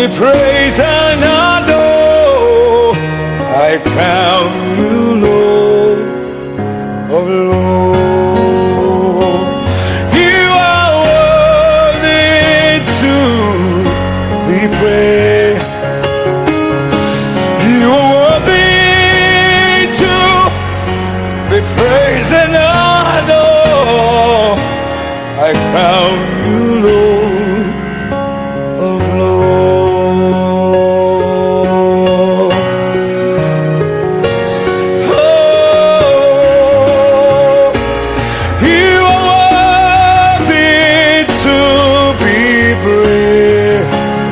we praise and adore. I crown you Lord of Lords. You are worthy to be praised. You are worthy to be praised and adored. I crown you Lord of Lords. Oh, you are worthy to be praised.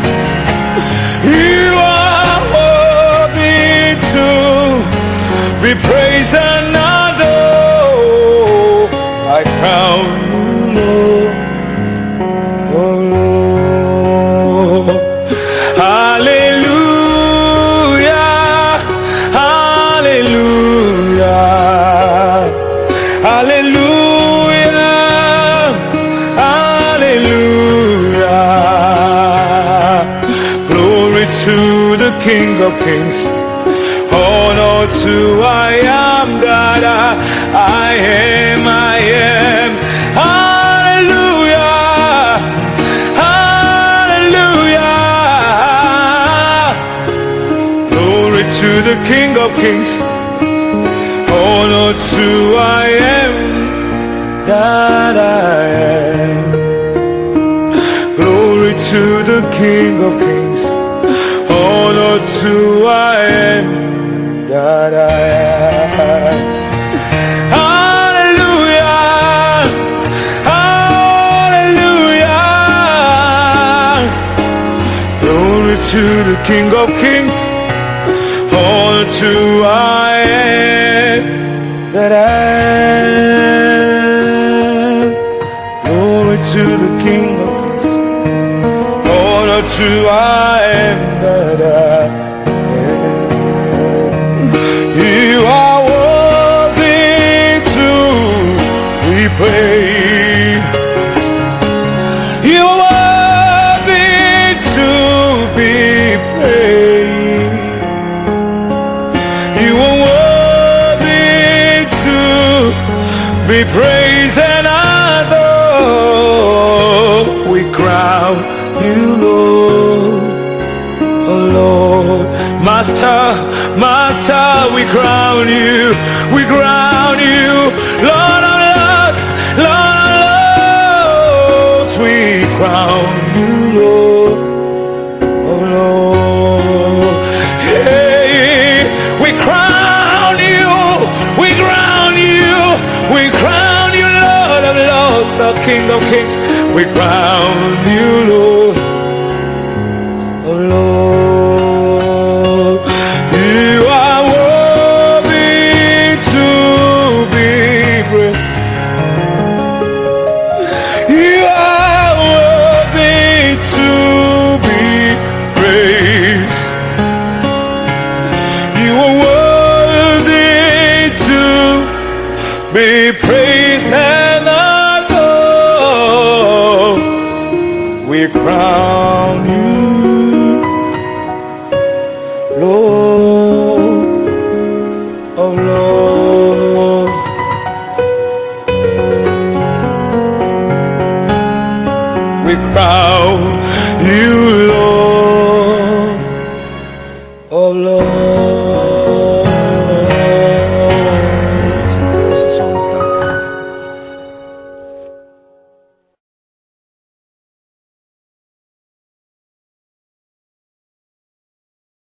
You are worthy to be praised and adored. I crown you Lord of Lords. Hallelujah, hallelujah, hallelujah, hallelujah. Glory to the King of Kings. Honor to I am that I am, I am. Hallelujah, hallelujah. Glory to the King of Kings. Honor to I am that I am. Glory to the King of Kings. Honor to I am that I am. Hallelujah, hallelujah. Glory to the King of Kings. Honor to I am that I am. Glory to the King of Kings. Honor to I am that I am. You are worthy to be praised. You are worthy to be praised. You are worthy to be praised and adored. We crown you Lord, oh Lord, Master, Master, we crown you, we crown you, Lord of Lords, Lord of Lords, we crown you Lord, oh Lord, hey, we crown you, we crown you, we crown you Lord of Lords, oh King of Kings, we crown you Lord, oh Lord. You are worthy to be praised. You are worthy to be praised. You are worthy to be praised and adored. We crown you Lord of Lords. We crown you Lord of Lords.